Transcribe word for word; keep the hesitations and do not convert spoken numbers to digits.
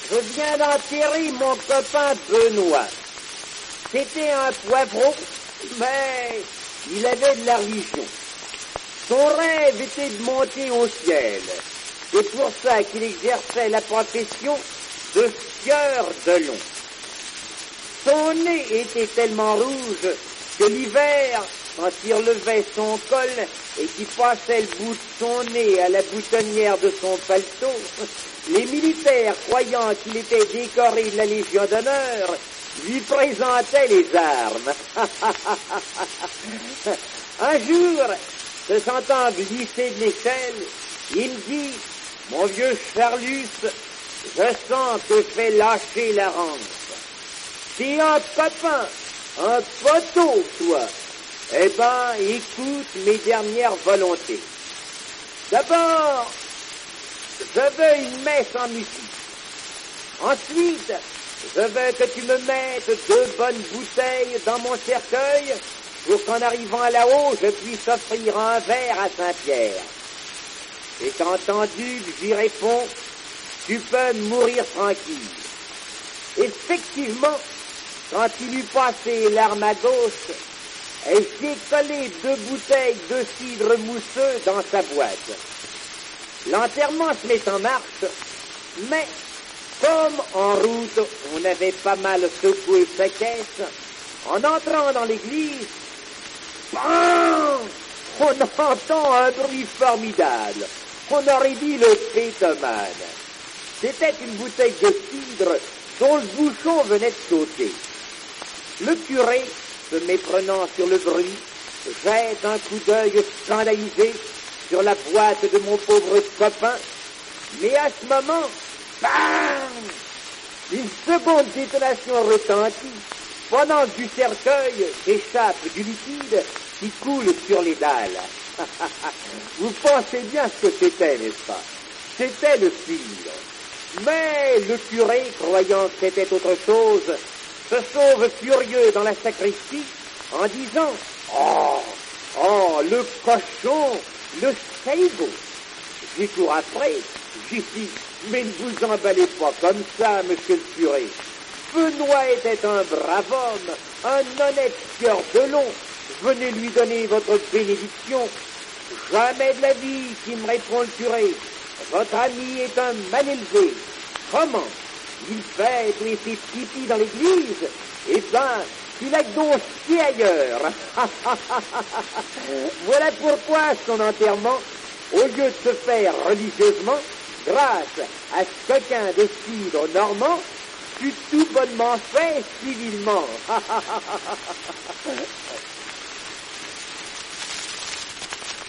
Je viens d'enterrer mon copain Benoît. C'était un poivron, mais il avait de la religion. Son rêve était de monter au ciel. C'est pour ça qu'il exerçait la profession de sieur de long. Son nez était tellement rouge que l'hiver, quand il relevait son col et qu'il passait le bout de son nez à la boutonnière de son paletot, les militaires, croyant qu'il était décoré de la Légion d'honneur, lui présentaient les armes. Un jour, se sentant glisser de l'échelle, il me dit, « Mon vieux Charlus, je sens que je vais lâcher la rance. T'es un copain, un poteau, toi. Eh ben, écoute mes dernières volontés. D'abord, je veux une messe en musique. Ensuite, je veux que tu me mettes deux bonnes bouteilles dans mon cercueil pour qu'en arrivant là-haut, je puisse offrir un verre à Saint-Pierre. Et entendu, j'y réponds, tu peux mourir tranquille. Effectivement, quand il eut passé l'arme à gauche, j'ai collé deux bouteilles de cidre mousseux dans sa boîte. L'enterrement se met en marche, mais comme en route on avait pas mal secoué sa caisse, en entrant dans l'église, bam, on entend un bruit formidable. On aurait dit le pétomane. C'était une bouteille de cidre dont le bouchon venait de sauter. Le curé, se méprenant sur le bruit, jette un coup d'œil scandalisé sur la boîte de mon pauvre copain, mais à ce moment, bam! Une seconde détonation retentit, pendant que du cercueil s'échappe du liquide qui coule sur les dalles. Vous pensez bien ce que c'était, n'est-ce pas? C'était le cidre. Mais le curé, croyant que c'était autre chose, se sauve furieux dans la sacristie en disant « Oh, oh, le cochon, le saigo !» Dix jours après, j'ai dit « Mais ne vous emballez pas comme ça, monsieur le curé. Benoît était un brave homme, un honnête sieur de long. Venez lui donner votre bénédiction. » Jamais de la vie, qui me répond le curé. Votre ami est un mal élevé. Comment? Il fait et ses pipis dans l'église? Eh ben, il a donc chié ailleurs. Voilà pourquoi son enterrement, au lieu de se faire religieusement, grâce à ce coquin de cidre normand, fut tout bonnement fait civilement.